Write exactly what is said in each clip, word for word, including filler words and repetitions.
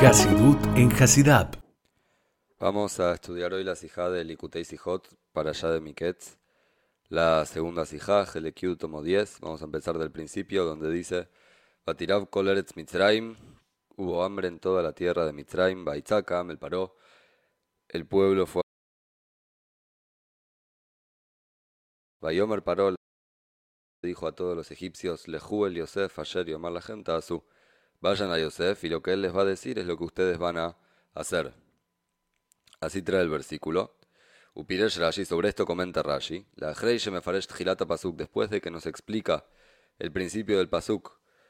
Hasidut en Hasidab. Vamos a estudiar hoy la sijá de Likutei Sijot para allá de Miketz, la segunda sijá, Helekiut tomo diez. Vamos a empezar del principio donde dice: Vatirav kol eretz Mitzrayim, hubo hambre en toda la tierra de Mitzrayim, Baitzaka, el paró, el pueblo fue. Vayomer paró, dijo a todos los egipcios: Lejú el Yosef, ayer Yomar la gente a su. Vayan a Yosef y lo que él les va a decir es lo que ustedes van a hacer. Así trae el versículo. Upiresh Rashi, sobre esto comenta Rashi, la Hrei me faresh tjilata pasuk, después de que nos explica el principio del pasuk,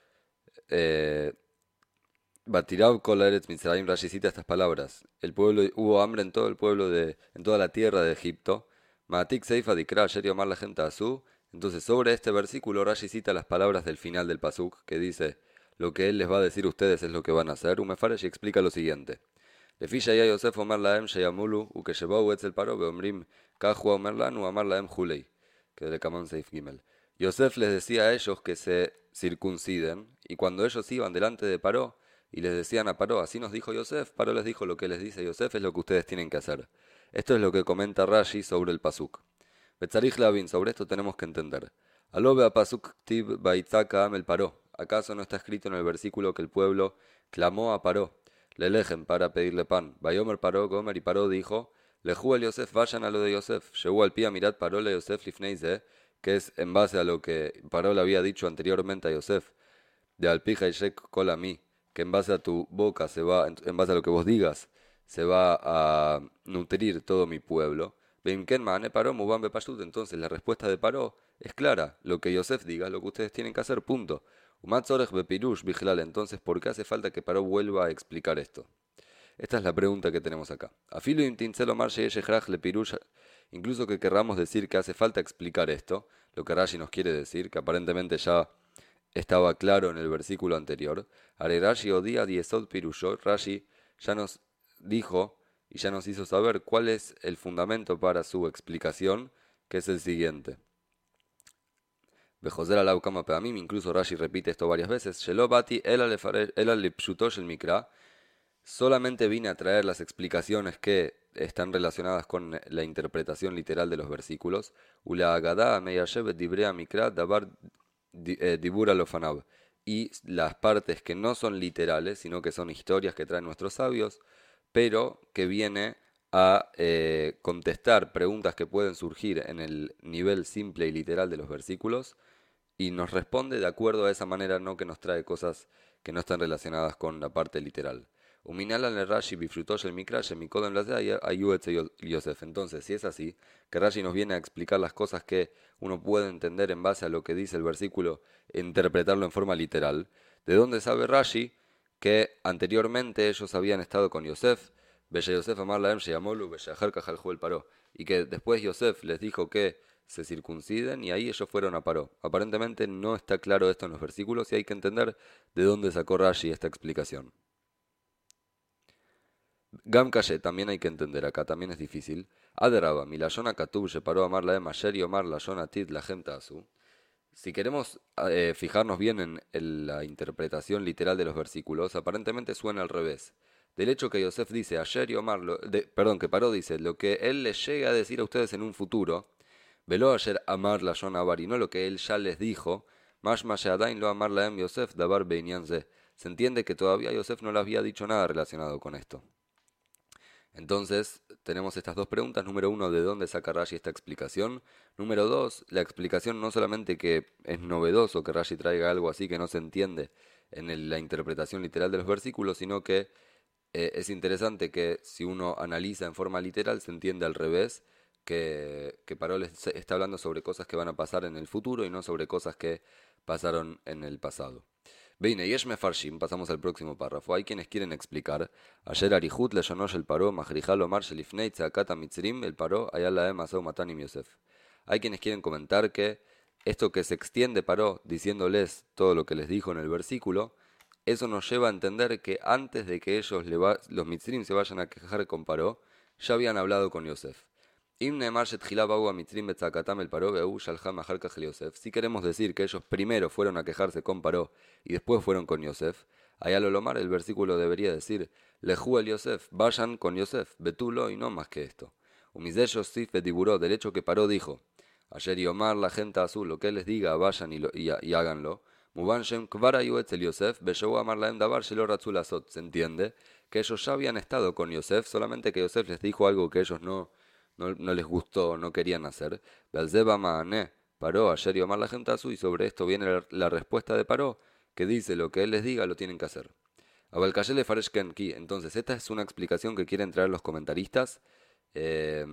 Batirav kol eretz Mitzrayim, Rashi cita estas palabras: el pueblo, hubo hambre en todo el pueblo de, en toda la tierra de Egipto. Maatik seifa dikra ayer yomar la gente asu. Entonces sobre este versículo Rashi cita las palabras del final del pasuk, que dice: lo que él les va a decir a ustedes es lo que van a hacer. Umefaresh explica lo siguiente: לפי שהיה יוסף אומר להם שימולו, וכשבאו אצל פרעה ואומרים כך הוא אומר לנו, אמר להם חולי. כדלקמן סעיף ג'. Yosef les decía a ellos que se circunciden, y cuando ellos iban delante de Paró y les decían a Paró, así nos dijo Yosef, Paró les dijo: lo que les dice Yosef es lo que ustedes tienen que hacer. Esto es lo que comenta Rashi sobre el pasuk. Betzarich Lavin, sobre esto tenemos que entender. Alobe a pasuk tib baitzaka am el Paró. ¿Acaso no está escrito en el versículo que el pueblo clamó a Paró, le lejen, para pedirle pan? Vayomer Paró, Gomer, y Paró dijo: Lejú el Yosef, vayan a lo de Yosef. Llegó al pie a mirat Paró le Yosef lifneize, que es en base a lo que Paró le había dicho anteriormente a Yosef, de alpija y shek kol ami, que en base a tu boca se va, en base a lo que vos digas, se va a nutrir todo mi pueblo. Beimken maane Paró mubam bepashut. Entonces la respuesta de Paró es clara: lo que Yosef diga, lo que ustedes tienen que hacer, punto. Umatzorech bepirush vigilal. Entonces, ¿por qué hace falta que Paró vuelva a explicar esto? Esta es la pregunta que tenemos acá. Afilu intincelo mar sheyeshrach le pirush. Incluso que querramos decir que hace falta explicar esto, lo que Rashi nos quiere decir, que aparentemente ya estaba claro en el versículo anterior. Are Rashi odia diesod pirusho. Rashi ya nos dijo y ya nos hizo saber cuál es el fundamento para su explicación, que es el siguiente. Bejoser alau kama peamim, incluso Rashi repite esto varias veces. Shelo bati ela lepshutosh el mikra. Solamente vine a traer las explicaciones que están relacionadas con la interpretación literal de los versículos. Ula agadá meyashevet dibrea mikra dabar dibura lofanab. Y las partes que no son literales, sino que son historias que traen nuestros sabios, pero que viene a eh, contestar preguntas que pueden surgir en el nivel simple y literal de los versículos, y nos responde de acuerdo a esa manera, no que nos trae cosas que no están relacionadas con la parte literal. Entonces, si es así, que Rashi nos viene a explicar las cosas que uno puede entender en base a lo que dice el versículo e interpretarlo en forma literal, ¿de dónde sabe Rashi que anteriormente ellos habían estado con Yosef, y que después Yosef les dijo que se circunciden y ahí ellos fueron a Paró? Aparentemente no está claro esto en los versículos y hay que entender de dónde sacó Rashi esta explicación. Gam Kashe, también hay que entender acá, también es difícil. Aderaba, mi lashon katub sheparó amar la em ayer y omar lashon atid la gente asu. Si queremos eh, fijarnos bien en, en la interpretación literal de los versículos, aparentemente suena al revés. Del hecho que Yosef dice ayer y omar, lo, de, perdón, que Paró dice lo que él les llegue a decir a ustedes en un futuro, veló ayer amar lashon abar, y no lo que él ya les dijo, mash mashadain lo amar la em Yosef dabar beinyanze. Se entiende que todavía Yosef no le había dicho nada relacionado con esto. Entonces, tenemos estas dos preguntas. Número uno, ¿de dónde saca Rashi esta explicación? Número dos, la explicación no solamente que es novedoso que Rashi traiga algo así que no se entiende en el, la interpretación literal de los versículos, sino que eh, es interesante que si uno analiza en forma literal se entiende al revés, que, que Paró les está hablando sobre cosas que van a pasar en el futuro y no sobre cosas que pasaron en el pasado. Veine, yesh mefarshim, pasamos al próximo párrafo. Hay quienes quieren explicar. Ayer arihut leshonosh el Paró, majrijal omar shelifnei tzakata mitzrim, el Paró, ayala em asau matanim Yosef. Hay quienes quieren comentar que esto que se extiende Paró diciéndoles todo lo que les dijo en el versículo, eso nos lleva a entender que antes de que ellos, le va, los mitzrim, se vayan a quejar con Paró, ya habían hablado con Yosef. Si queremos decir que ellos primero fueron a quejarse con Paró y después fueron con Yosef, Allá lo lomar, el versículo debería decir, Lejú el Yosef, vayan con Yosef, betulo y no más que esto. Umizé Yosif betiburó, del hecho que paró dijo, ayer Yomar la gente azul, lo que él les diga, vayan y, lo, y, y háganlo. Muban Shem Kvara Yoetzel Yosef, Beshou Amar Laem Davar Shelo Ratzul Azot. Se entiende que ellos ya habían estado con Yosef, solamente que Yosef les dijo algo que ellos no, no, no les gustó, no querían hacer. Belzeba Maané, paró ayer Yomar la gente azul, y sobre esto viene la, la respuesta de Paró, que dice lo que él les diga lo tienen que hacer. Abalkayele Fareshken Ki. Entonces, esta es una explicación que quieren traer los comentaristas eh,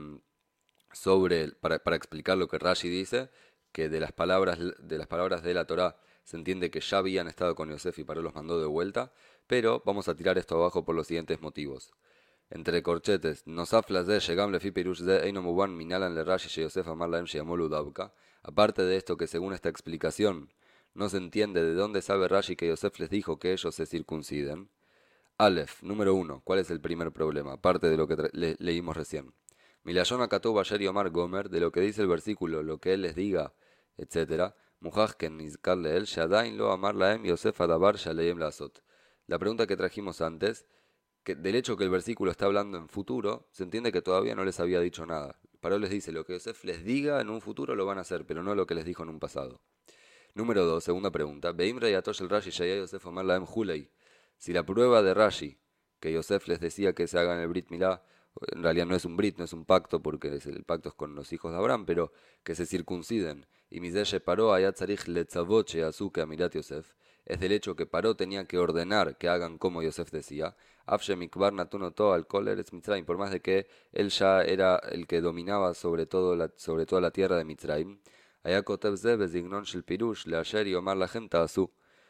sobre para, para explicar lo que Rashi dice, que de las palabras de las palabras de la Torá se entiende que ya habían estado con Yosef y Paró los mandó de vuelta, pero vamos a tirar esto abajo por los siguientes motivos. Entre corchetes, Nosaf Lazé, Shegam Lefi Pirush Ze, Eino Muban Minalan Le Rashi She Yosef Amar Laem Sheamolu Davka. Aparte de esto, que según esta explicación no se entiende de dónde sabe Rashi que Yosef les dijo que ellos se circunciden. Aleph, número uno. ¿Cuál es el primer problema? Aparte de lo que le leímos recién. Milayón Akatub Ayer Yomar Gomer, de lo que dice el versículo, lo que él les diga, etcétera. Mujajken Nizkar Leel, Shadain Lo Amar Laem Yosef Adabar Shaleem Lasot. La pregunta que trajimos antes, que del hecho que el versículo está hablando en futuro, se entiende que todavía no les había dicho nada. Paró les dice, lo que Yosef les diga en un futuro lo van a hacer, pero no lo que les dijo en un pasado. Número dos, segunda pregunta. Beimra y Atosh el Rashi Shaya Yosef Amar Laem Hulei. Si la prueba de Rashi, que Yosef les decía que se hagan el Brit Milá, en realidad no es un Brit, no es un pacto, porque es el pacto es con los hijos de Abraham, pero que se circunciden. Y Mizeshe paró Ayat Zarich Letzavoche Azuke Amirat Yosef. Es del hecho que Paró tenía que ordenar que hagan como Yosef decía. Afshe Mikbar Natunoto al Kol Eretz Mitzrayim, por más de que él ya era el que dominaba sobre, todo la, sobre toda la tierra de Mitzrayim. Ayakotev Ze Bezignon Shel Pirush Leasher Yomar Lahem Ta'asu.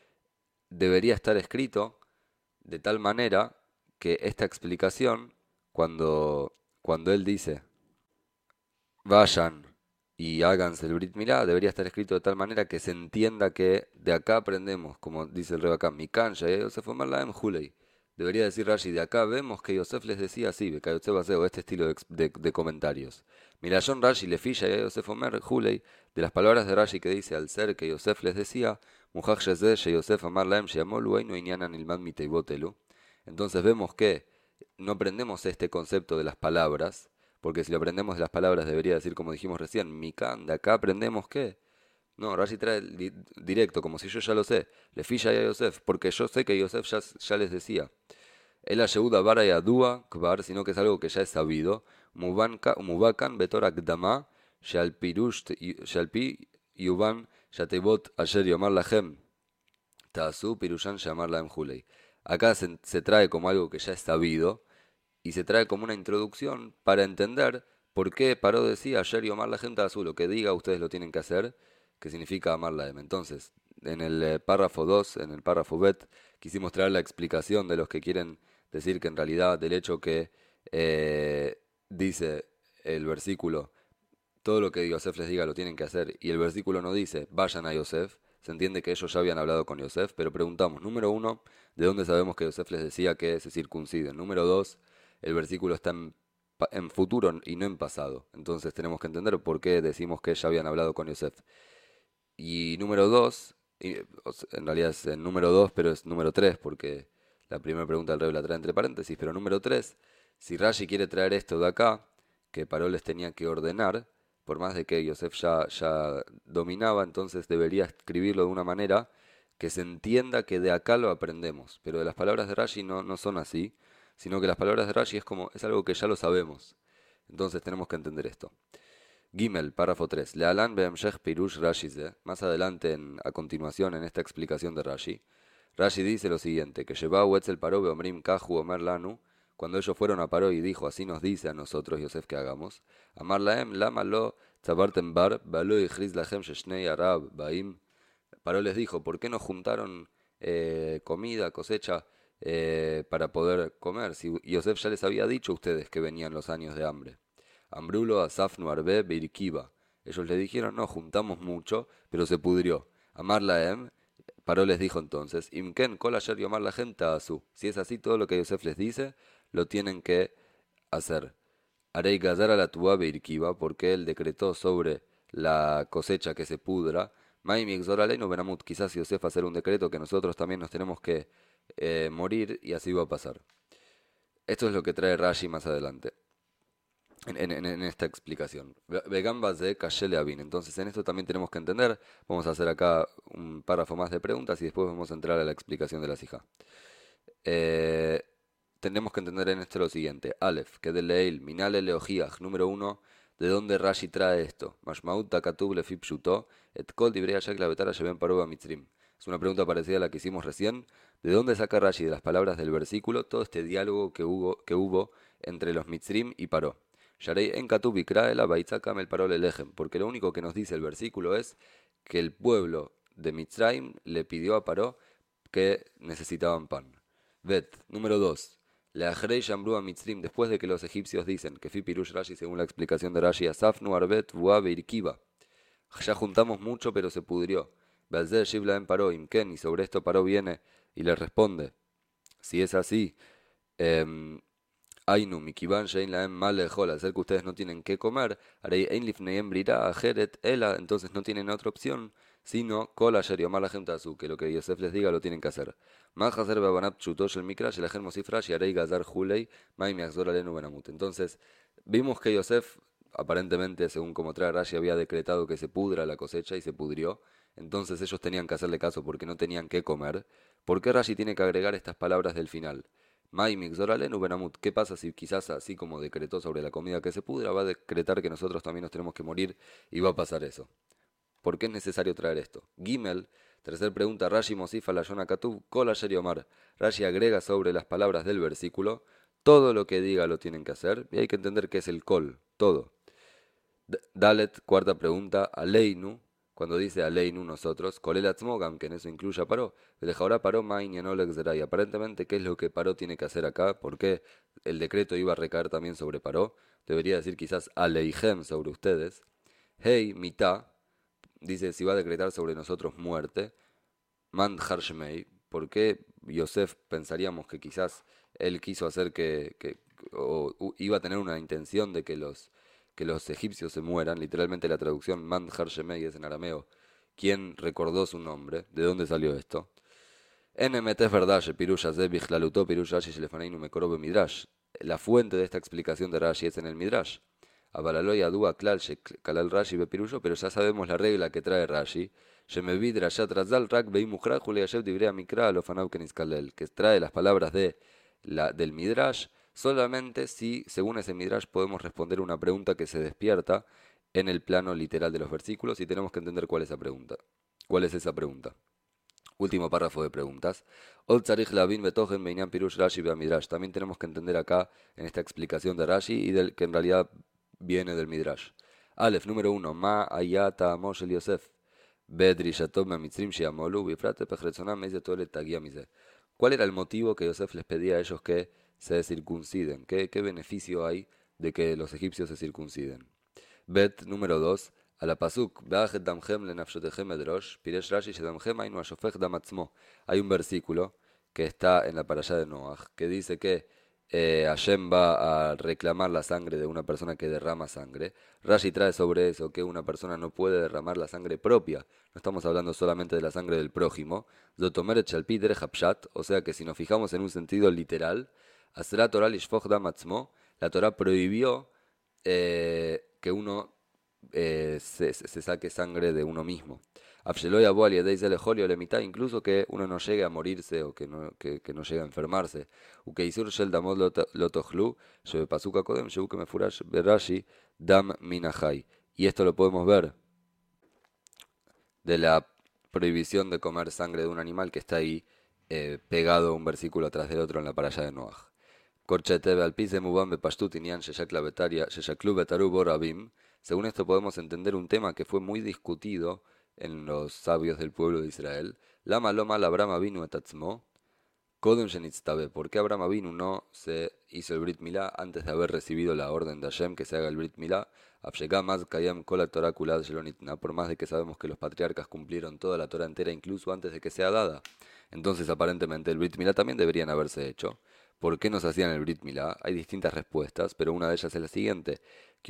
Debería estar escrito de tal manera que esta explicación, cuando, cuando él dice vayan y háganse el Brit Milá, debería estar escrito de tal manera que se entienda que de acá aprendemos, como dice el rey acá, Mikan Shaya Yosef Omar Laem Hulei. Debería decir Rashi, de acá vemos que Yosef les decía así, Bekayotze Baseo, este estilo de, de, de comentarios. Milayón Rashi Lefi Shaya Yosef Omer Hulei, de las palabras de Rashi que dice, al ser que Yosef les decía, Mujaj Shezeh She Yosef Amar Laem Sheamolu Einu Inyanan Ilmad Miteibotelu. Entonces vemos que no aprendemos este concepto de las palabras, porque si lo aprendemos de las palabras debería decir, como dijimos recién, Mikan, de acá aprendemos que. No, Rashi trae di directo, como si yo ya lo sé. Le filla a Yosef, porque yo sé que Yosef ya, ya les decía. El Ayeuda Bara y Adua, Kvar, sino que es algo que ya es sabido. Mubakan Betor Akdama, Shalpi Yuban Yatebot Ayer Yomar Lahem. Tazu Pirushan Shamar Lahem Hulei. Acá se, se trae como algo que ya es sabido y se trae como una introducción para entender por qué Paró decía ayer Yomar la gente azul, lo que diga ustedes lo tienen que hacer, que significa amar la M. Entonces, en el eh, párrafo dos, en el párrafo bet, quisimos traer la explicación de los que quieren decir que en realidad del hecho que eh, dice el versículo, todo lo que Yosef les diga lo tienen que hacer, y el versículo no dice vayan a Yosef, se entiende que ellos ya habían hablado con Yosef, pero preguntamos, número uno, ¿de dónde sabemos que Yosef les decía que se circunciden? Número dos, el versículo está en, en futuro y no en pasado, entonces tenemos que entender por qué decimos que ya habían hablado con Yosef. Y número dos, en realidad es el número dos, pero es número tres, porque la primera pregunta del rey la trae entre paréntesis, pero número tres, si Rashi quiere traer esto de acá, que Paró les tenía que ordenar, por más de que Yosef ya, ya dominaba, entonces debería escribirlo de una manera que se entienda que de acá lo aprendemos. Pero de las palabras de Rashi no, no son así, sino que las palabras de Rashi es como es algo que ya lo sabemos. Entonces tenemos que entender esto. Gimel, párrafo tres. Lealan be'emshech pirush Rashi ze. Más adelante, en, a continuación, en esta explicación de Rashi, Rashi dice lo siguiente, que Sheba Wetzel Paró be'omrim kahu omer lanu. Cuando ellos fueron a Paró y dijo, así nos dice a nosotros Yosef que hagamos, Amar laem lama lo tzabartem bar balo yichriz lachem sheshnei arab baim. Paró les dijo, ¿por qué no juntaron eh, comida, cosecha, eh, para poder comer? Si Yosef ya les había dicho a ustedes que venían los años de hambre. Ambrulo asafnu arbe beirkiba. Ellos le dijeron, no, juntamos mucho, pero se pudrió. Amar laem, Paró les dijo entonces, Imken kol ayer yomar la gente asu. Si es así, todo lo que Yosef les dice, lo tienen que hacer. Harei gazar a la tuba beirkiba, porque él decretó sobre la cosecha que se pudra. Maim y exoraleinu benamut. Quizás Yosef hacer un decreto que nosotros también nos tenemos que eh, morir y así va a pasar. Esto es lo que trae Rashi más adelante, en, en- en esta explicación. Ve- Vegambas de Kashele Abin. Entonces en esto también tenemos que entender, vamos a hacer acá un párrafo más de preguntas y después vamos a entrar a la explicación de la sija. Eh, Tenemos que entender en esto lo siguiente. Aleph, que de Leil, Minale Leojiach, número uno, ¿de dónde Rashi trae esto? Mashmaut takatub lefi pshuto, et kol divrei Hashem lavetara sheben paró mitzrim. Es una pregunta parecida a la que hicimos recién. ¿De dónde saca Rashi de las palabras del versículo todo este diálogo que hubo, que hubo entre los mitzrim y Paró? Yarei en katub ikraela baitzakam el paró lelejem, porque lo único que nos dice el versículo es que el pueblo de Mitzrayim le pidió a Paró que necesitaban pan. Bet, número dos. La Ajrei Shambru a Mitzrim, después de que los egipcios dicen que Fi Pirush Rashi, según la explicación de Rashi, Asafnu Arbet Vua Beirkiba. Ya juntamos mucho, pero se pudrió. Belzer Shiblaem paró, Imken, y sobre esto Paró viene y le responde: si es así, em, Ainu, Mikiban Shein Laem Mal Lejol, al ser que ustedes no tienen que comer, Arei Ein Lifneem Brira Ajeret Ela, entonces no tienen otra opción, sino Kol Asher Yomar Lahem Tasu, que lo que Yosef les diga lo tienen que hacer. Más Hazer Babanat Chutosh el Mikrash, el Ajer Mosifrash, y Arei Gazar Hulei, Mai Miakzor Alenu Benamut. Entonces, vimos que Yosef, aparentemente, según como trae Rashi, había decretado que se pudra la cosecha y se pudrió. Entonces ellos tenían que hacerle caso porque no tenían que comer. ¿Por qué Rashi tiene que agregar estas palabras del final? Mai Mixoralenu Benamut. ¿Qué pasa si quizás así como decretó sobre la comida que se pudra, va a decretar que nosotros también nos tenemos que morir y va a pasar eso? ¿Por qué es necesario traer esto? Gimel, tercer pregunta, Rashi Mosifa la Yona Katub, Kol Asher Yomar. Rashi agrega sobre las palabras del versículo, todo lo que diga lo tienen que hacer, y hay que entender que es el Kol, todo. D- Dalet, cuarta pregunta, Aleinu, cuando dice Aleinu nosotros, Kolel Atzmogam, que en eso incluye a Paró, ahora Paró Main y aparentemente, ¿qué es lo que Paró tiene que hacer acá? ¿Por qué el decreto iba a recaer también sobre Paró? Debería decir quizás Aleihem sobre ustedes. Hey, mitá, dice si va a decretar sobre nosotros muerte. Mand Harshmei, ¿por qué Yosef pensaríamos que quizás él quiso hacer que, que o u- iba a tener una intención de que los que los egipcios se mueran? Literalmente la traducción Mand Harshmei es en arameo. ¿Quién recordó su nombre? ¿De dónde salió esto? N M T es verdad, Pirush Azebich Lalutó Pirush Rashi Shelefaneinu Mekorobe Midrash. La fuente de esta explicación de Rashi es en el Midrash. Abalaloy Adua Klal Kalal Rashi Bepirusho, pero ya sabemos la regla que trae Rashi. Shemevid Rashat Razal Rak Beimukra Juliashev Dibrea Mikra Alofanau Keniskalel, que trae las palabras de la, del Midrash solamente si, según ese Midrash, podemos responder una pregunta que se despierta en el plano literal de los versículos y tenemos que entender cuál es esa pregunta. ¿Cuál es esa pregunta? Último párrafo de preguntas. Ol tzarich lavin betochen beinyan pirush Rashi Midrash. También tenemos que entender acá, en esta explicación de Rashi, y del que en realidad viene del Midrash. Aleph, número uno. Ma ayata Moshe Yosef. Bedrishatov mitzrim sheamolu bifrate pechretzonam meize tolet tagia mize. ¿Cuál era el motivo que Yosef les pedía a ellos que se circunciden? ¿Qué, qué beneficio hay de que los egipcios se circunciden? Bet, número dos. A la pasuk, Be'achet damchem lenafshotechem edrosh, Piresh Rashi shedamchem ainu ashofech dam atzmo. Hay un versículo que está en la parashá de Noach que dice que eh, Hashem va a reclamar la sangre de una persona que derrama sangre. Rashi trae sobre eso que una persona no puede derramar la sangre propia. No estamos hablando solamente de la sangre del prójimo. Zotomeret shalpi derech hapshat, o sea que si nos fijamos en un sentido literal, Asra Torah lishfoch dam atzmo, la Torah prohibió eh, que uno eh, se, se- se saque sangre de uno mismo. Afsheloy Abual y Lejolio le mitad, incluso que uno no llegue a morirse o que no, que, que no llegue a enfermarse. Ukeisur Shel Damod Lotochlu, Shebe Pasuka Kodem, Shebuke Mefurash Berashi, Dam Minahai. Y esto lo podemos ver de la prohibición de comer sangre de un animal que está ahí eh, pegado un versículo atrás del otro en la paralla de Noach. Corchetebe al pis de Mubam Bepashtu Tinian Sheshaklu Betaru Borabim. Según esto podemos entender un tema que fue muy discutido en los sabios del pueblo de Israel. Lama Loma Abraham Avinu etatzmo. Kodem Shenitztabe. ¿Por qué Abraham Avinu no se hizo el Brit Milá antes de haber recibido la orden de Hashem que se haga el Brit Milá? Abshegam Kayam Kol Torah Kulad Shelonitna. Por más de que sabemos que los patriarcas cumplieron toda la Torah entera incluso antes de que sea dada. Entonces aparentemente el Brit Milá también deberían haberse hecho. ¿Por qué nos hacían el Brit Milá? Hay distintas respuestas, pero una de ellas es la siguiente.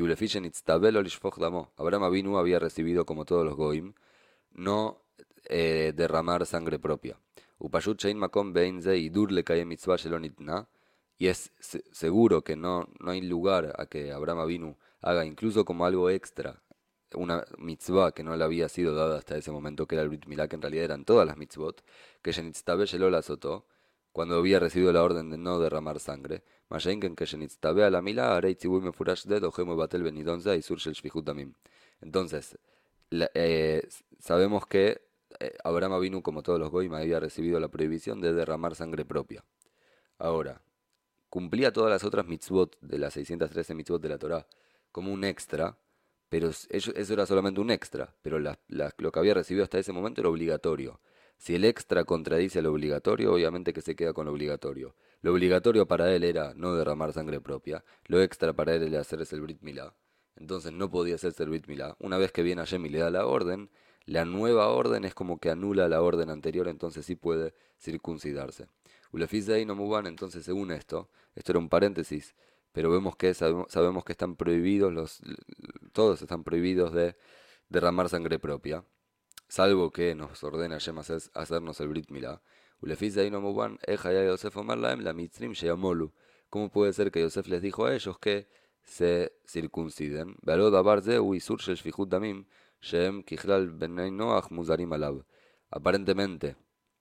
Abraham Avinu había recibido, como todos los Goim, no eh, derramar sangre propia. Upashut shein makom bein ze idur lekayem mitzvah shelo nitna, y es se- seguro que no, no hay lugar a que Abraham Avinu haga incluso como algo extra una mitzvah que no le había sido dada hasta ese momento, que era el Brit Milá, que en realidad eran todas las mitzvot, que Shenitztabe Shelo la azotó, cuando había recibido la orden de no derramar sangre. Mashenken que Shenitztabe a la Milá, Arei Tzibui Mefurash de Dojemo Batel Benidonza y Sur Shel Shvihut Damim. Entonces, la- eh, sabemos que eh, Abraham Avinu, como todos los goyim, había recibido la prohibición de derramar sangre propia. Ahora, cumplía todas las otras mitzvot de las seiscientas trece mitzvot de la Torá como un extra, pero s- eso, eso era solamente un extra, pero la- la- lo que había recibido hasta ese momento era obligatorio. Si el extra contradice lo obligatorio, obviamente que se queda con lo obligatorio. Lo obligatorio para él era no derramar sangre propia, lo extra para él era hacerse el Brit Milá, entonces no podía hacerse el Brit Milá. Una vez que viene Hashem y le da la orden, la nueva orden es como que anula la orden anterior, entonces sí puede circuncidarse. Ulefizei no muban, entonces según esto, esto era un paréntesis, pero vemos que sabemos, sabemos que están prohibidos los, todos están prohibidos de derramar sangre propia, salvo que nos ordena Hashem hacer- hacernos el Brit Milá. Ulefizei no muban, eja ya Yosef omar laem la mitzrim sheyamolu. ¿Cómo puede ser que Yosef les dijo a ellos que se circunciden? Ve'alo davar zeu isur shel shfichut damim shem kichlal bnei Noach muzarim alav. Aparentemente,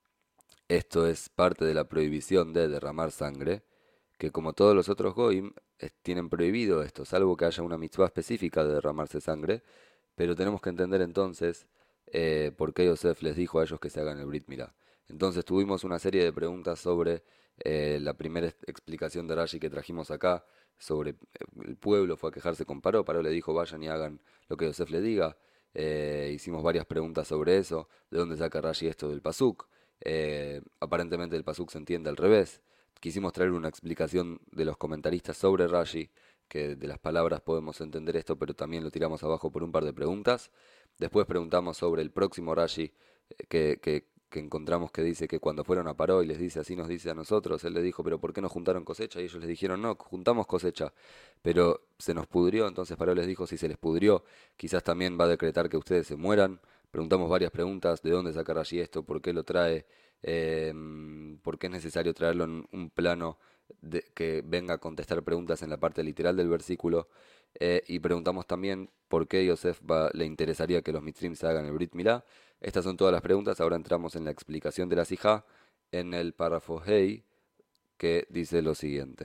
esto es parte de la prohibición de derramar sangre, que como todos los otros goim es- tienen prohibido esto, salvo que haya una mitzvah específica de derramarse sangre, pero tenemos que entender entonces eh, por qué Yosef les dijo a ellos que se hagan el Brit Milá. Entonces tuvimos una serie de preguntas sobre eh, la primera ex- explicación de Rashi que trajimos acá, sobre eh, el pueblo fue a quejarse con Paró, Paró le dijo vayan y hagan lo que Yosef le diga. Eh, hicimos varias preguntas sobre eso, de dónde saca Rashi esto del Pasuk. Eh, aparentemente el Pasuk se entiende al revés. Quisimos traer una explicación de los comentaristas sobre Rashi, que de las palabras podemos entender esto, pero también lo tiramos abajo por un par de preguntas. Después preguntamos sobre el próximo Rashi, eh, que, que, que encontramos que dice que cuando fueron a Paró y les dice así nos dice a nosotros, él le dijo, pero ¿por qué no juntaron cosecha? Y ellos les dijeron, no, juntamos cosecha, pero se nos pudrió, entonces Paró les dijo, si se les pudrió, quizás también va a decretar que ustedes se mueran. Preguntamos varias preguntas, de dónde saca Rashi esto, por qué lo trae, eh, por qué es necesario traerlo en un plano de, que venga a contestar preguntas en la parte literal del versículo, eh, y preguntamos también por qué Yosef va- le interesaría que los Mitzrim se hagan el Brit Milá. Estas son todas las preguntas, ahora entramos en la explicación de la Sijá, en el párrafo Hei, que dice lo siguiente.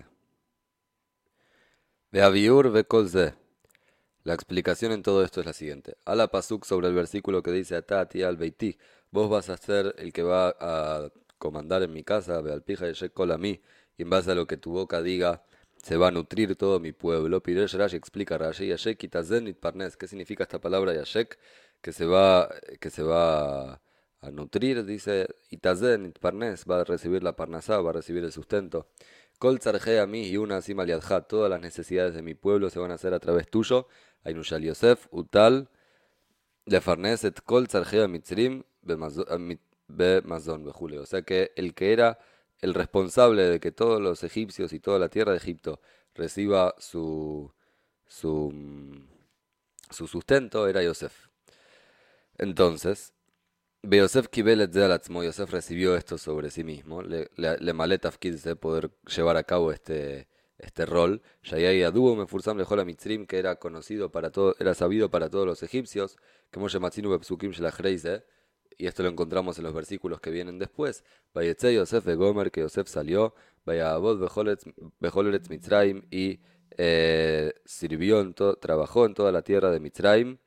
Veaviur ve kol ze. La explicación en todo esto es la siguiente. Ala pasuk sobre el versículo que dice Atati al beití, vos vas a ser el que va a comandar en mi casa, Bealpija y kol a mí, y en base a lo que tu boca diga, se va a nutrir todo mi pueblo. Piresh Rashi explica Rashi, Yashek itazen itparnes, ¿qué significa esta palabra Yashek? Que se va, que se va a nutrir, dice itazen itparnes, va a recibir la parnasá, va a recibir el sustento. Kol tzarje a mí y una así maliadja, todas las necesidades de mi pueblo se van a hacer a través tuyo. Ainushal Yosef, Utal, Lefarnes et Kol Tzarjea Mitzrim, Bemazón, Bejule. O sea que el que era el responsable de que todos los egipcios y toda la tierra de Egipto reciba su, su, mm, su sustento era Yosef. Entonces, Yosef Kibelet de Alatzmo, Yosef recibió esto sobre sí mismo, le, le, le malé tafkid de poder llevar a cabo este, este rol. Shayai Aduo Mefursam Lejola Mitzrim, que era conocido para todo, era sabido para todos los egipcios, que Moshe Matzinu Bepsukim Shelachreise, y esto lo encontramos en los versículos que vienen después. Vayetze Yosef de Gomer, que Yosef salió, Vayabod Bejoletz Mitzrayim, y eh, sirvió, en to, trabajó en toda la tierra de Mitzrayim.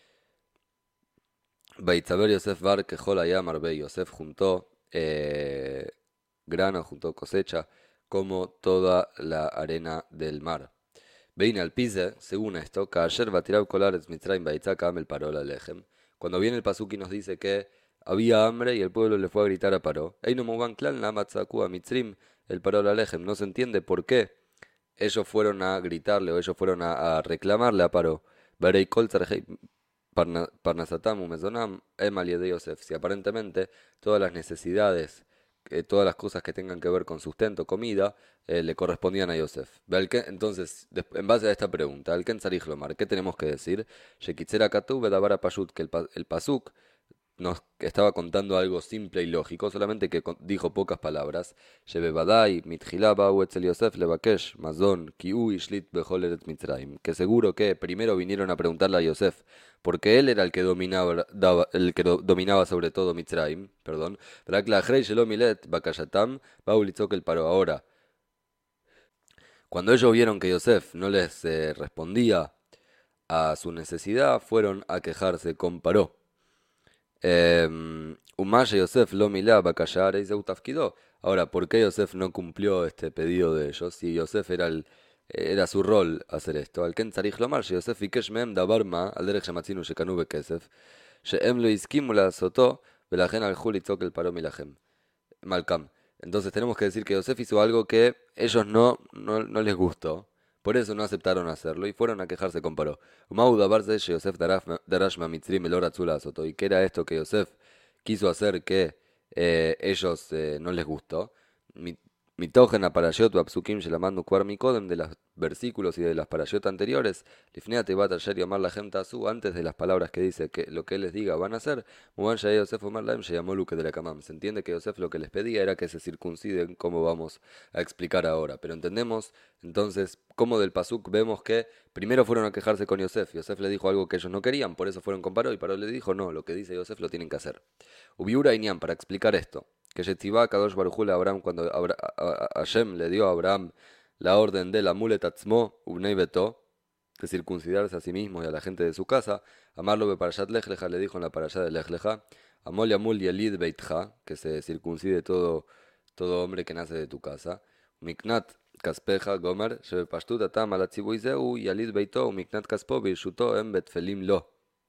Baitzaber Yosef Bar Kejol Hayam Arbei, Yosef juntó eh, grano, juntó cosecha, como toda la arena del mar. Veine al pise, según esto, Kasher Batirab Kolaretz Mitzrayim Baitzak Amel Parol Alejem. Cuando viene el Pasuki nos dice que había hambre y el pueblo le fue a gritar a Paró. Eino Moban Clan la Matzaku a Mitzrim, el Parol Alejem. No se entiende por qué ellos fueron a gritarle o ellos fueron a, a reclamarle a Paró. Berei Kol Tzarjei Parna- Parnasatam Umezonam Emal de Yosef. Si aparentemente todas las necesidades, eh, todas las cosas que tengan que ver con sustento, comida, eh, le correspondían a Yosef. Belke- Entonces, des- en base a esta pregunta, ¿al Ken Tzarich Lomar? ¿Qué tenemos que decir? Shekitzera Katu Bedabara Pashut, que el, pa- el Pasuk nos estaba contando algo simple y lógico, solamente que con- dijo pocas palabras. Shebevadai, mitchila ba'u etzel Yosef levakesh, mazon, ki hu ishlit bechol eretz Mitzrayim. Que seguro que primero vinieron a preguntarle a Yosef, porque él era el que dominaba, daba- el que do- dominaba sobre todo Mitzrayim, perdón. Brak la achrei shelo milet bakashatam, ba'u litzok el paro. Ahora, cuando ellos vieron que Yosef no les eh, respondía a su necesidad, fueron a quejarse con Paró. Em, Umaya Yosef lo milá bakashar y tafkidó. Ahora, ¿por qué Yosef no cumplió este pedido de ellos? Si Yosef era el, era su rol hacer esto. Al ken tzarich lomar שיוסף ביקש מהם דבר מה, על דרך שמצינו שקנו בכסף, שהם לא הסכימו לעשותו, ולכן הלכו לצעוק אל פרעה מלחם. Malcam. Entonces tenemos que decir que Yosef hizo algo que ellos no, no, no les gustó. Por eso no aceptaron hacerlo y fueron a quejarse con Paró. Umau dabarse Yosef darash mamitzrim el oratzula azoto. Y que era esto que Yosef quiso hacer que eh, ellos eh, no les gustó. Mi- Mitogen a parashot vapsukim shelamanu kwar mikodem de los versículos y de las parashot anteriores. Lifnea tebat ayer y amar la gente asu antes de las palabras que dice que lo que él les diga van a hacer. Muban Shaya Yosef Omar Laem llamó Luque de la Kamam. Se entiende que Yosef lo que les pedía era que se circunciden, como vamos a explicar ahora. Pero entendemos entonces cómo del Pasuk vemos que primero fueron a quejarse con Yosef. Yosef le dijo algo que ellos no querían, por eso fueron con Paró y Paró le dijo no, lo que dice Yosef lo tienen que hacer. Ubiura Inyan, para explicar esto, que Yetzibá Kadosh Baruj Hu le a Abraham cuando Abra- a- a- Hashem le dio a Abraham la orden de la mulet atzmo ubnei beto, de circuncidarse a sí mismo y a la gente de su casa. Amarlo be parashat Lech Lecha le dijo en la parashat de Lech Lecha, Amol yamul yelid beitcha, que se circuncide todo, todo hombre que nace de tu casa. Miknat kaspeja gomer, shebe pashtut atam al atzibuy zeu, yalid beito, miknat kaspo birshuto em betfelim lo.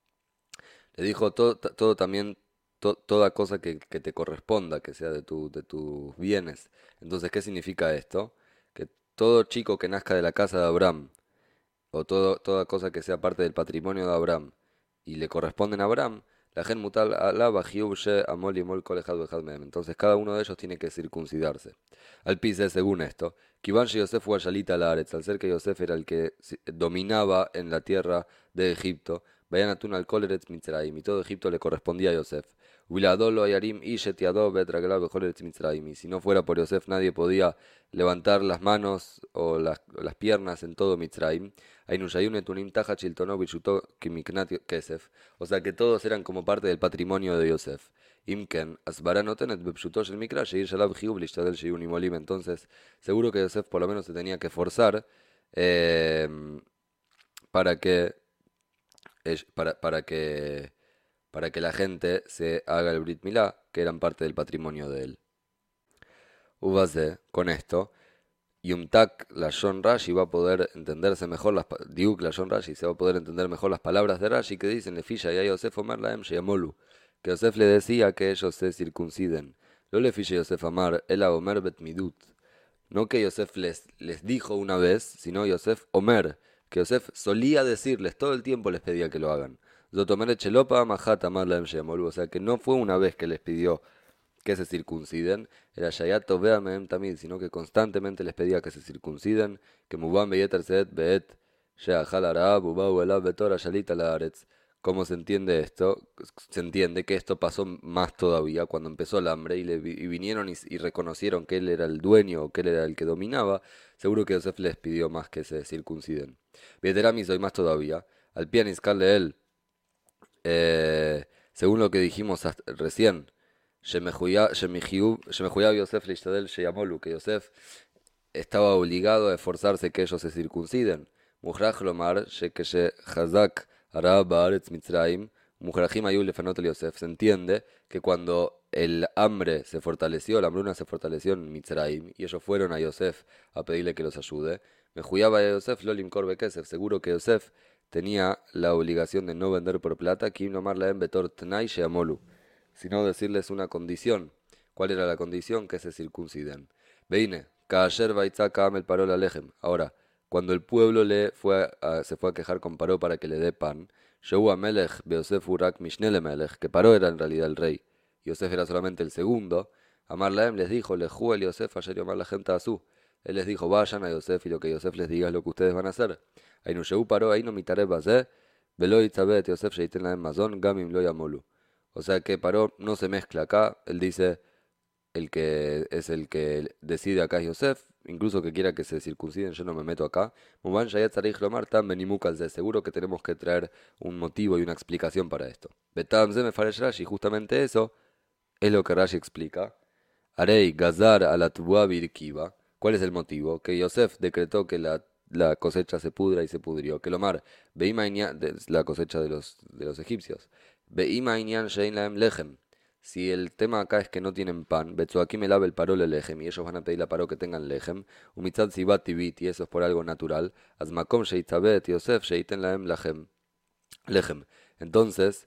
Le dijo todo, todo también, to- toda cosa que, que te corresponda, que sea de, tu, de tus bienes. Entonces, ¿qué significa esto? Que todo chico que nazca de la casa de Abraham, o todo, toda cosa que sea parte del patrimonio de Abraham y le corresponden a Abraham, la gen mutal ala bajiub she amol y mol kol ejad vejad mehem. Entonces cada uno de ellos tiene que circuncidarse. Al pise, según esto, Kivan she Yosef fue Yalita la Aretz, al ser que Yosef era el que si- dominaba en la tierra de Egipto, vayan atun al kol eretz Mitzrayim, y todo Egipto le correspondía a Yosef. Wiladolo ayarim y shetiado betragla bechol eretz Mitzrayim. Y si no fuera por Yosef nadie podía levantar las manos o las, o las piernas en todo Mitzrayim. Ainushayun etunim taja chiltono bishuto kimiknat kesef. O sea que todos eran como parte del patrimonio de Yosef. Imken, asbara notenet bepshuto shel mikra, sheir shalab hiub lishtadel sheyun imolim. Entonces, seguro que Yosef por lo menos se tenía que forzar eh, para que ell- para, para que para que la gente se haga el Brit Milá, que eran parte del patrimonio de él. Ubase, con esto, Yumtak Lashon Rashi va a poder entenderse mejor las pa- Diuk Lashon Rashi se va a poder entender mejor las palabras de Rashi que dicen Lefisha y Yosef Omar Laem Sheyamolu, que Yosef le decía que ellos se circunciden. Lo Lefisha Yosef Amar el Omer Bet Midut. No que Yosef les, les dijo una vez, sino Yosef Omer, que Yosef solía decirles, todo el tiempo les pedía que lo hagan. Zotomer Chelopa Mahat Amar Laem Sheyamolu, o sea que no fue una vez que les pidió que se circunciden, era Shayato Beameem Tamid, sino que constantemente les pedía que se circunciden, que Muban Beyeter Seet Beet, Sheachal Arab, Ubau Elab Betor Ashalita Laaretz. ¿Cómo se entiende esto? Se entiende que esto pasó más todavía cuando empezó el hambre y, le, vi- y vinieron y, y reconocieron que él era el dueño o que él era el que dominaba. Seguro que Yosef les pidió más que se circunciden. Vieterami soy más todavía. Al pianiscal de él, eh, según lo que dijimos hasta- recién, שמחויב שמחויב יוסף להשתדל שימולו, que Yosef estaba obligado a esforzarse que ellos se circunciden. מוכרח לומר שכשחזק הרעב בארץ מצרים, מוכרחים היו לפנות אל יוסף. Se entiende que cuando el hambre se fortaleció, la hambruna se fortaleció en Mitzrayim, y ellos fueron a Yosef a pedirle que los ayude, מחויב היה יוסף לא למכור בכסף. Seguro que Yosef tenía la obligación de no vender por plata, כי אם לומר להם בתור תנאי שימולו, sino decirles una condición. ¿Cuál era la condición? Que se circunciden. Veine, Kaasher Baitzaka Amel Paró la Lejem. Ahora, cuando el pueblo le fue a- se fue a quejar con Paró para que le dé pan, Shehu Amelech Beosef Urak Mishnele Melech, que Paró era en realidad el rey, Yosef era solamente el segundo. Amar Laem les dijo, Lejú el Yosef ayer Omar la gente azú. Él les dijo, vayan a Yosef y lo que Yosef les diga es lo que ustedes van a hacer. Ainu Shehu Paró, ahí no mitaré basé, Velo Itzabet Yosef Sheiten Laem Mazón, Gamim lo Yamolu. O sea que Paró no se mezcla acá, él dice, el que es el que decide acá es Yosef, incluso que quiera que se circunciden, yo no me meto acá. Muban Shayat Zarich Lomar Tam Benimuk al Ze. Seguro que tenemos que traer un motivo y una explicación para esto. Betam Ze Mefaresh Rashi, justamente eso es lo que Rashi explica. Arei Gazar Alatbua Birkiva. ¿Cuál es el motivo? Que Yosef decretó que la, la cosecha se pudra y se pudrió. Que Lomar, Beima Inyan, de- la cosecha de los, de los egipcios. Beima Inyan Shein Laem Lechem. Si el tema acá es que no tienen pan, aquí me lave el paró le lechem, y ellos van a pedir la paró que tengan lechem, umitzad sibat tibit, y eso es por algo natural, azmakom sheitzabet Yosef sheiten laem lachem, lechem. Entonces,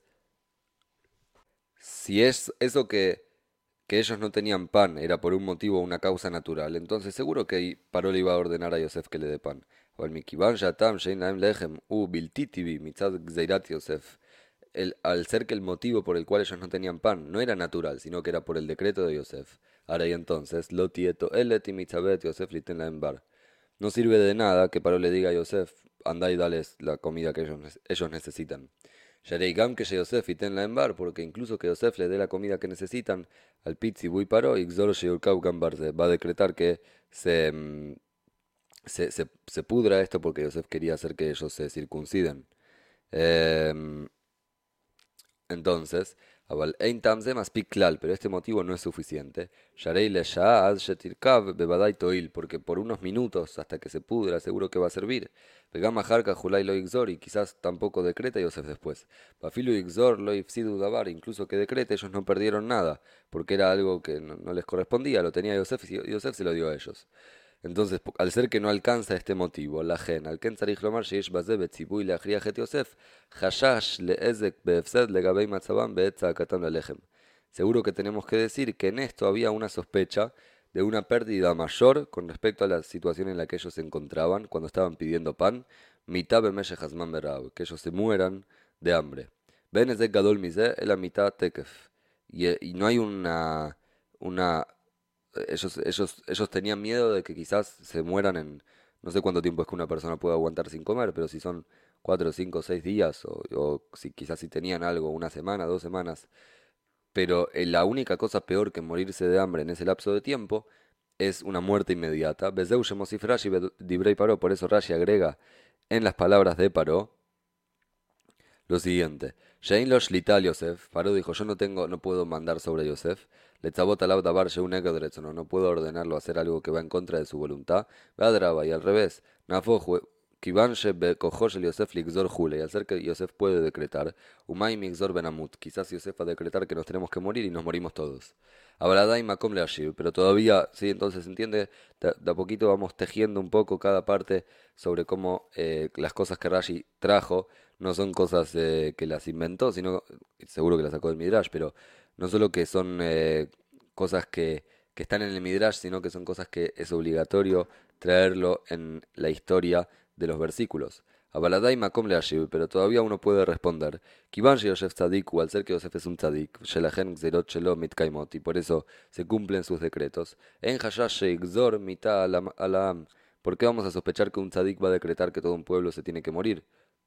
si es eso que, que ellos no tenían pan, era por un motivo o una causa natural, entonces seguro que Paró le iba a ordenar a Yosef que le dé pan. O al mikivan shatam shein laem lechem, u biltitibi mitzad gzeirat Yosef. El- al ser que el motivo por el cual ellos no tenían pan no era natural, sino que era por el decreto de Yosef. Ahora y entonces, lo tieto elet y mitzabet Yosef liten la embar. No sirve de nada que Paró le diga a Yosef, anda y dales la comida que ellos, ne- ellos necesitan. Shareigam que Yosef iten la embar, porque incluso que Yosef le dé la comida que necesitan al Pitzi Bui Paró, Ixor Sheurkau Gambarze, va a decretar que se, mm, se, se, se pudra esto porque Yosef quería hacer que ellos se circunciden. Em, entonces, אבל אין טעם זה מספיק כלל, pero este motivo no es suficiente. שהרי לשעה עד שתרכב בוודאי תועיל, porque por unos minutos hasta que se pudra seguro que va a servir. וגם אחר כך אולי לא יגזור, y quizás tampoco decreta Yosef después. ואפילו יגזור לא הפסידו דבר, incluso que decrete ellos no perdieron nada, porque era algo que no, no les correspondía, lo tenía Yosef y Yosef se lo dio a ellos. Entonces, po- al ser que no alcanza este motivo, la gen, al ken צריך לומר שיש בזה בציווי להכריח את יוסף, חשש לעזק בהפסד לגבי מצבם בעת צעקתם ללחם. Seguro que tenemos que decir que en esto había una sospecha de una pérdida mayor con respecto a la situación en la que ellos se encontraban cuando estaban pidiendo pan, mitad bemeshech hazman berab, que ellos se mueran de hambre. Ben ezek gadol mize el la mitad tekef. Y, y no hay una, una ellos, ellos, ellos tenían miedo de que quizás se mueran en, no sé cuánto tiempo es que una persona puede aguantar sin comer, pero si son cuatro, cinco, seis días, o, o si quizás si tenían algo, una semana, dos semanas, pero eh, la única cosa peor que morirse de hambre en ese lapso de tiempo es una muerte inmediata. Bezeu Shemosif Rashi Dibrei Paró, por eso Rashi agrega en las palabras de Paró lo siguiente. Shein lo shlita al Yosef. Paró dijo, yo no tengo, no puedo mandar sobre Yosef. Le tzabot alav davar sheun no, no puedo ordenarlo a hacer algo que va en contra de su voluntad. Veadraba, y al revés. Nafoh kivan shebekojo shel Yosef ligzor jule. Y al ser que Yosef puede decretar, umay migzor benamut. Quizás Yosef va a decretar que nos tenemos que morir y nos morimos todos. Abradai makom le ashiv. Pero todavía, sí, entonces se entiende, de, de a poquito vamos tejiendo un poco cada parte sobre cómo eh, las cosas que Rashi trajo no son cosas eh, que las inventó, sino seguro que las sacó del Midrash, pero no solo que son eh, cosas que, que están en el Midrash, sino que son cosas que es obligatorio traerlo en la historia de los versículos. Abaladai makom leashiv, pero todavía uno puede responder. Kivan Yosef tzadiku, al ser que Yosef es un tzadik, shelachen gzerot shelo mitkaimot, y por eso se cumplen sus decretos. En hashash sheigzor mita alaam, ¿por qué vamos a sospechar que un tzadik va a decretar que todo un pueblo se tiene que morir?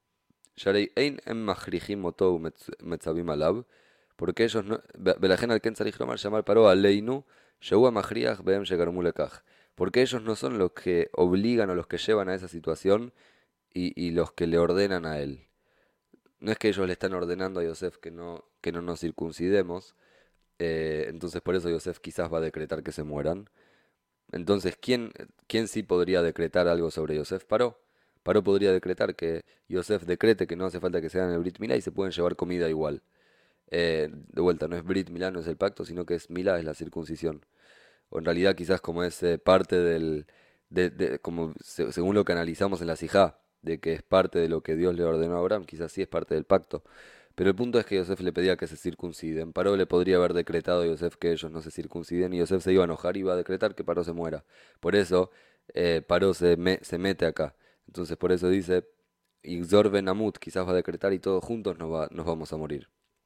שהרי אין הם מכריחים אותו ומצווים עליו, porque ellos no, ולכן על כן צריך לומר שאמר פרעה עלינו, שהוא המכריח בהם שגרמו לכך. Porque ellos no son los que obligan o los que llevan a esa situación y, y los que le ordenan a él. No es que ellos le están ordenando a Yosef que no, que no nos circuncidemos, eh, entonces por eso Yosef quizás va a decretar que se mueran. Entonces, ¿quién, quién sí podría decretar algo sobre Yosef? Paró. Paró podría decretar que Yosef decrete que no hace falta que se hagan el Brit Milá y se pueden llevar comida igual. Eh, de vuelta, no es Brit Milá, no es el pacto, sino que es Milá, es la circuncisión. O en realidad quizás como es eh, parte del, de, de- como se- según lo que analizamos en la Sijá, de que es parte de lo que Dios le ordenó a Abraham, quizás sí es parte del pacto. Pero el punto es que Yosef le pedía que se circunciden. Paró le podría haber decretado a Yosef que ellos no se circunciden y Yosef se iba a enojar y iba a decretar que Paró se muera. Por eso eh, Paró se, me- se mete acá. Entonces por eso dice, Ixor ben Amut quizás va a decretar y todos juntos nos, va- nos vamos a morir.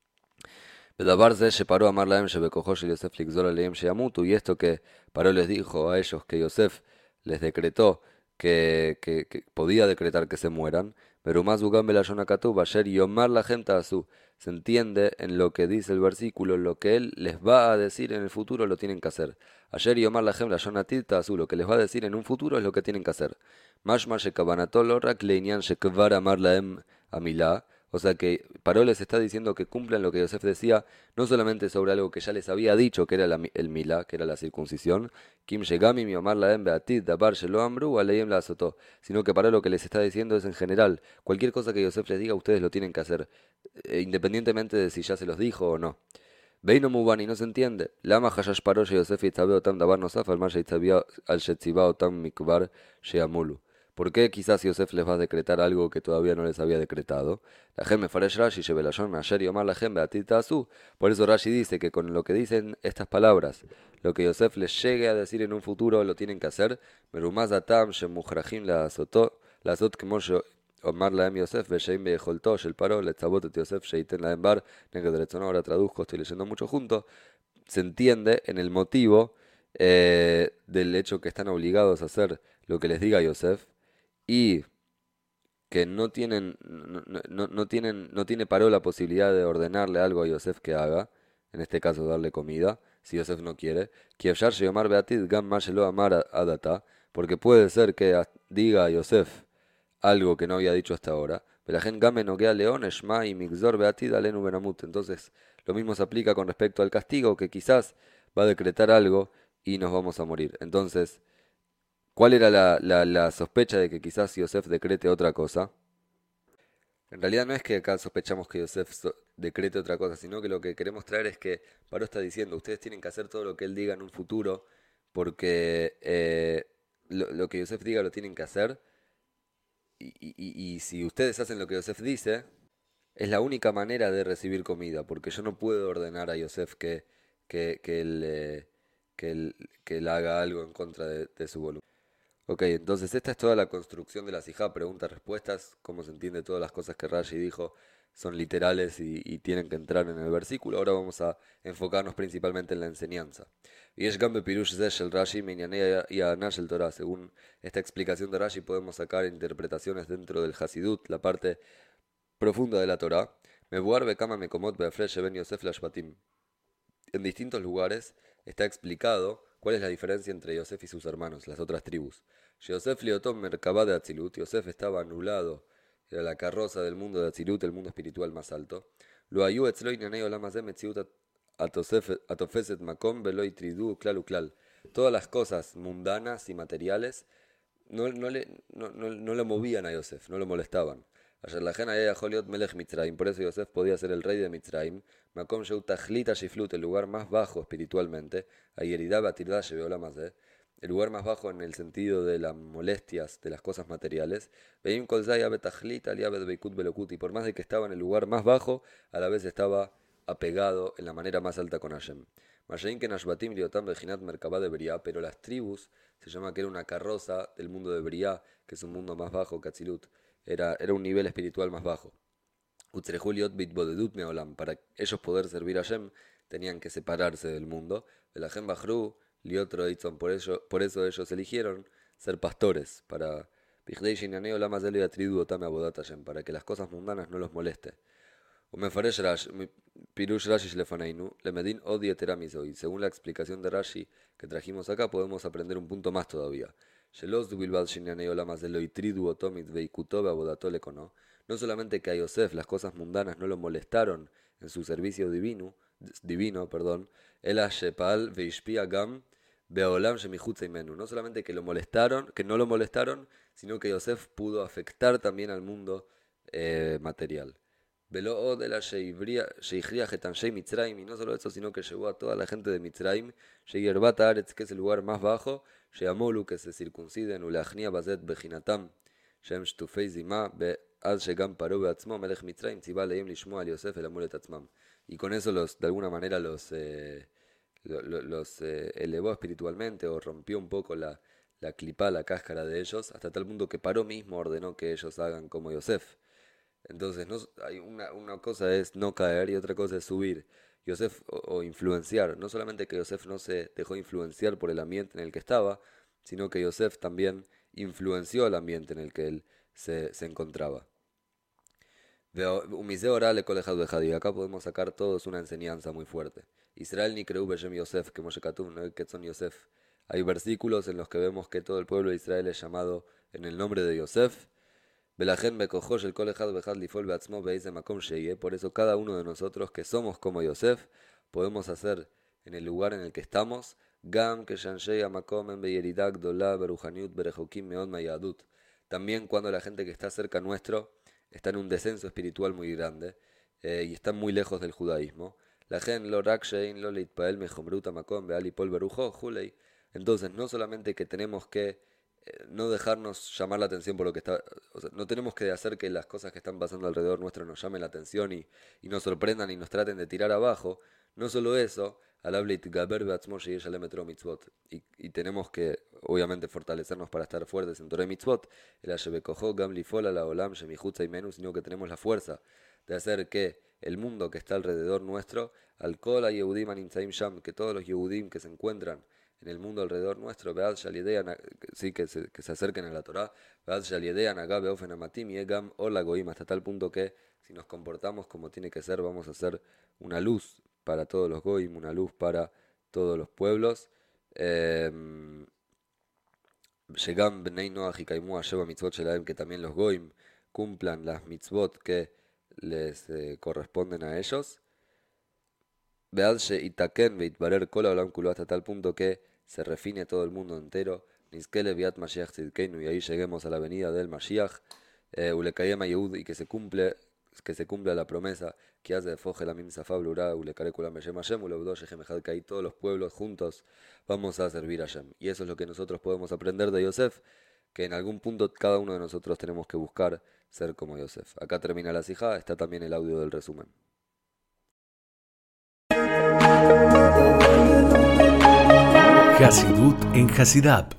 ודבר זה שפרעה אמר להם שבכוחו של יוסף לגזול עליהם שימותו, y esto que Paró les dijo a ellos que Yosef les decretó que, que, que podía decretar que se mueran. Pero más ayer yomar la gente a su. Se entiende en lo que dice el versículo, lo que él les va a decir en el futuro lo tienen que hacer. Ayer yomar la gente a su, lo que les va a decir en un futuro es lo que tienen que hacer. Mashma shekabanatol orak leinian shekvar amar laem amilá. O sea que Paró les está diciendo que cumplan lo que Yosef decía, no solamente sobre algo que ya les había dicho, que era la el milá, que era la circuncisión, Kim Shegami mi Omar Laem Beatit Dabar Shelo Amru Aleim la azotó, sino que Paró lo que les está diciendo es en general, cualquier cosa que Yosef les diga, ustedes lo tienen que hacer, eh, independientemente de si ya se los dijo o no. Veino Mubani no se entiende. Lama Hashash Paró Yosef Yitzabeo Tam Dabar Nosaf al Mar al Shetzibao Tam Mikbar Sheamulu. ¿Por qué quizás Yosef les va a decretar algo que todavía no les había decretado? La gem Faresh Rashi Shebelashon Ayer Yomar la gem Beatit Asu. Por eso Rashi dice que con lo que dicen estas palabras, lo que Yosef les llegue a decir en un futuro lo tienen que hacer. Merumaz Atam Shemuhrajim la azotó, la azot Kmosho Omar Laem Yosef Besheim Beholto Shel Paró Letzabot et Yosef Sheiten Laem Bar Neged Retzon. Ahora traduzco, estoy leyendo mucho junto. Se entiende en el motivo eh, del hecho que están obligados a hacer lo que les diga Yosef y que no tienen, no, no, no- no tienen, no tiene Paró la posibilidad de ordenarle algo a Yosef que haga, en este caso darle comida, si Yosef no quiere, Kievshar Sheyomar Beatit Gam Mashelo Amar Adata, porque puede ser que a- diga a Yosef algo que no había dicho hasta ahora, Velagen Game no queda León, Shma y Mixor Beatid Alenu Benamut. Entonces, lo mismo se aplica con respecto al castigo, que quizás va a decretar algo y nos vamos a morir. Entonces, ¿cuál era la, la, la sospecha de que quizás Yosef decrete otra cosa? En realidad no es que acá sospechamos que Yosef so- decrete otra cosa, sino que lo que queremos traer es que Paró está diciendo, ustedes tienen que hacer todo lo que él diga en un futuro, porque eh, lo, lo que Yosef diga lo tienen que hacer, y, y- y- y si ustedes hacen lo que Yosef dice, es la única manera de recibir comida, porque yo no puedo ordenar a Yosef que, que, que él, eh, que él, que él haga algo en contra de, de su voluntad. Ok, entonces esta es toda la construcción de la sijá, preguntas-respuestas, cómo se entiende todas las cosas que Rashi dijo son literales y, y tienen que entrar en el versículo. Ahora vamos a enfocarnos principalmente en la enseñanza. Y es Gambe Pirush Zesh el Rashi, Minyanea y Anash el Torah. Según esta explicación de Rashi podemos sacar interpretaciones dentro del Hasidut, la parte profunda de la Torah. Mebuar Bekama Mekomot Beafresh Ben Yosef Lashbatim. En distintos lugares está explicado cuál es la diferencia entre Yosef y sus hermanos, las otras tribus. Yosef Liotom Merkabah de Atzilut, Yosef estaba anulado, era la carroza del mundo de Atzilut, el mundo espiritual más alto. Lo ayu etzloi nanei olam hazeh metziut atosef- atofeset makom veloi tridu klal uklal. Todas las cosas mundanas y materiales no, no le, no, no, no le movían a Yosef, no lo molestaban. Ayer la jena היה יכול להיות מלך מצרים, por eso Yosef podía ser el rey de Mitzrayim, Makom שהוא תכלית השפלות, el lugar más bajo espiritualmente, הירידה והטרדה שבעולם הזה, el lugar más bajo en el sentido de las molestias de las cosas materiales, ועם כל זה היה בתכלית עלייה בדבקות באלוקות, y por más de que estaba en el lugar más bajo, a la vez estaba apegado en la manera más alta con Hashem. Mashain que Nashbatim Liotam Bejinat Merkabah de Briah, pero las tribus se llama que era una carroza del mundo de Briah, que es un mundo más bajo que Atzilut, era, era un nivel espiritual más bajo. Utzrehu Liot Bitbodedut Meolam, para ellos poder servir a Hashem tenían que separarse del mundo. Velahem Bajru Liot Roitzon, por eso, por eso ellos eligieron ser pastores, para Bigdei Shinyaneo Lama Zelu Yatridu Otame Abodat Hashem, para que las cosas mundanas no los moleste. Umefaresh Rashi, Pirush Rashi Shlefaneinu, Lemedin Odi Eteramizo, y según la explicación de Rashi que trajimos acá, podemos aprender un punto más todavía. Shelos Dubilbad Shinyaneo Lama Zelu Itridu Otomit Veikutobe Abodatole Kono. No solamente que a Yosef las cosas mundanas no lo molestaron en su servicio divino, divino, perdón, el Shepal Veishpia Gam Beolam Shemichutz Imenu. No solamente que lo molestaron, que no lo molestaron, sino que Yosef pudo afectar también al mundo eh, material. Veló de la Sheikria Getanshay Mitzrayim, y no solo eso, sino que llevó a toda la gente de Mitzrayim, Sheyerbata Aretz, que es el lugar más bajo, Sheamolu, que se circunciden, Ulachnia Bazet Bejinatam, Shem Shtufei Zima, Be'az Shegam Paró Beatzmo, Melech Mitzrayim, Tzibah Leim Lishmo al Yosef, el Amulet Atzmam. Y con eso los, de alguna manera los, eh, lo- lo- los eh, elevó espiritualmente o rompió un poco la, la clipa, la cáscara de ellos, hasta tal punto que Paró mismo ordenó que ellos hagan como Yosef. Entonces, no, hay una, una cosa es no caer y otra cosa es subir. Yosef o, o influenciar. No solamente que Yosef no se dejó influenciar por el ambiente en el que estaba, sino que Yosef también influenció al ambiente en el que él se, se encontraba. Umiseo orale colejado de Jadi. Acá podemos sacar todos una enseñanza muy fuerte. Israel ni creu beshem Yosef, que Moshe Katuv, no que son Yosef. Hay versículos en los que vemos que todo el pueblo de Israel es llamado en el nombre de Yosef. Belajen bekojosh el colejado bejad lifol beatzmo beis makom sheye. Por eso cada uno de nosotros que somos como Yosef podemos hacer en el lugar en el que estamos. Gam que shanshei amakom en beyeridak dola beruhaniut berejokim meod mayadut. También cuando la gente que está cerca nuestro está en un descenso espiritual muy grande eh, y están muy lejos del judaísmo. La gen lo rakshein lo leitpael mejomruta makom bealipol berujo julei. Entonces no solamente que tenemos que eh, no dejarnos llamar la atención por lo que está, o sea, no tenemos que hacer que las cosas que están pasando alrededor nuestro nos llamen la atención y, y nos sorprendan y nos traten de tirar abajo. No solo eso, y, y tenemos que obviamente fortalecernos para estar fuertes en Torah y Mitzvot, sino que tenemos la fuerza de hacer que el mundo que está alrededor nuestro, al kol Yehudim aninzaim sham, que todos los Yehudim que se encuentran en el mundo alrededor nuestro, sí, que se, que se acerquen a la Torah, hasta tal punto que si nos comportamos como tiene que ser, vamos a ser una luz para todos los goyim, una luz para todos los pueblos. Eh, que también los goyim cumplan las mitzvot que les eh, corresponden a ellos. Hasta tal punto que se refine todo el mundo entero. Y ahí lleguemos a la venida del Mashiach. Y que se cumple que se cumpla la promesa que hace de Foje la Mimsa Fablura, Ulekareculam Beshem Hashem, Ulebdosh Ejemejad, que ahí todos los pueblos juntos vamos a servir a Hashem. Y eso es lo que nosotros podemos aprender de Yosef, que en algún punto cada uno de nosotros tenemos que buscar ser como Yosef. Acá termina la sijá, está también el audio del resumen. Hasidut en Hasidab.